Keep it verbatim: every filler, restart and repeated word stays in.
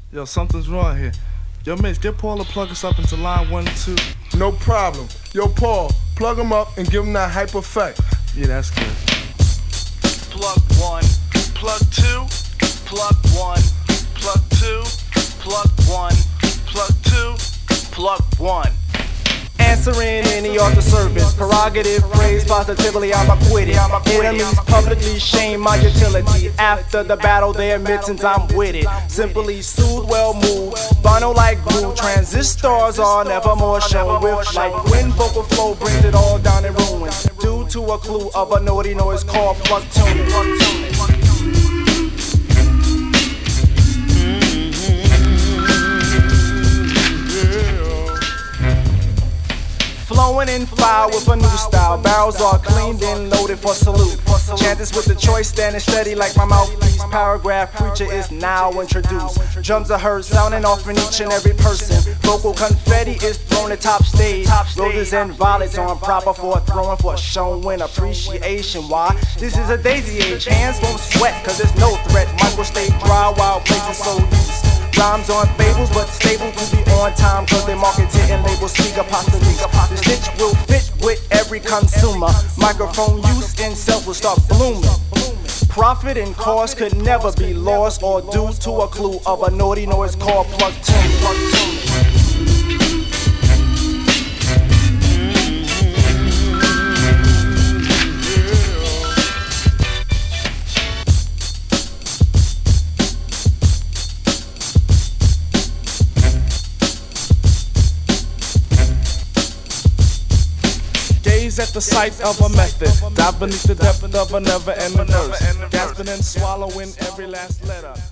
Yo, something's wrong here. Yo, Mitch, get Paul to plug us up into line one and two. No problem. Yo, Paul, plug him up and give him that hype effect. Yeah, that's good. Plug one, plug two, plug one, plug two, plug one, plug two, plug one. Answering any other service, prerogative, praise positively, I'm acquitted. Enemies publicly shame my utility. After the battle, they admit since I'm with it. Simply soothe, well moved, vinyl like glue. Transistors are never more shown with like wind. Vocal flow brings it all down in ruins, due to a clue of a naughty noise called plug tuning. Flowing in fire with a new style. Barrels are cleaned and loaded for salute. Chanters with the choice standing steady like my mouthpiece. Paragraph preacher is now introduced. Drums are heard sounding off in each and every person. Vocal confetti is thrown at top stage. Roses and violets on proper for throwing for showing appreciation. Why? This is a daisy age. Hands won't sweat cause there's no threat. Michael stay dry while places so loose. Rhymes on fables, but stable to be on time, cause they market it and label speak apostrophe. The stitch will fit with every consumer. Microphone use in self will start blooming. Profit and cost could never be lost or due to a clue of a naughty noise called plug tuning. At the sight of a method, dive beneath the depth of a never-ending thirst, gasping and swallowing every last letter.